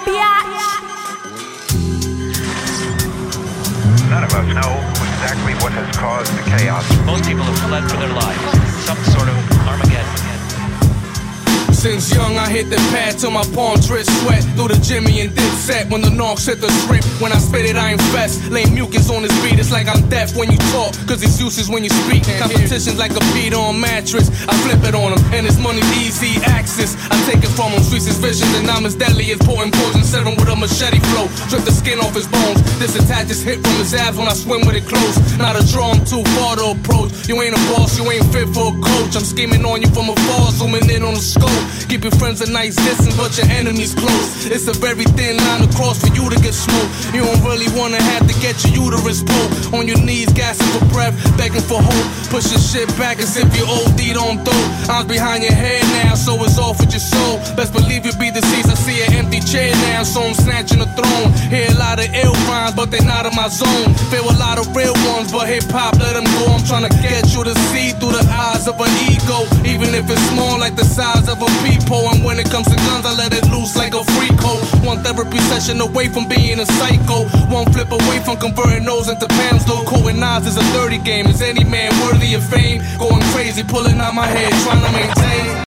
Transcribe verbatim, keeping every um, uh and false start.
bitch. None of us know exactly what has caused the chaos. Most people have fled for their lives. Some sort of Armageddon. Since young, I hit the pad till my palms drip sweat. Through the Jimmy and dip set when the knocks hit the script. When I spit it, I infest. Lame mucus on his beat, it's like I'm deaf when you talk, cause it's useless when you speak. Competition's like a beat on mattress. I flip it on him, and his money's easy access. I take it from him, streets his vision, and I'm as deadly as potent poison seven with a machete flow. Strip the skin off his bones. Disattach his hip from his abs when I swim with it close. Not a draw, I'm too far to approach. You ain't a boss, you ain't fit for a coach. I'm scheming on you from afar, zooming in on the scope. Keep your friends a nice distance, but your enemies close. It's a very thin line to cross for you to get smoked. You don't really wanna have to get your uterus pulled. On your knees, gasping for breath, begging for hope. Push your shit back as if you O D'd on dope. I'm behind your head now, so it's off with your soul. Best believe you be deceased. I see an empty chair now, so I'm snatching the throne. Hear a lot of ill rhymes, but they not in my zone. Feel a lot of real ones, but hip hop, let them go. I'm trying to get you to see through the eyes of an ego, even if it's small, like the size of a peephole. And when it comes to guns, I let it loose like a freak hoe. One therapy session away from being a psycho. One flip away from converting those into pounds. Though Cohen knives is a dirty game. Is any man worthy of fame? Going crazy, pulling out my head, trying to maintain.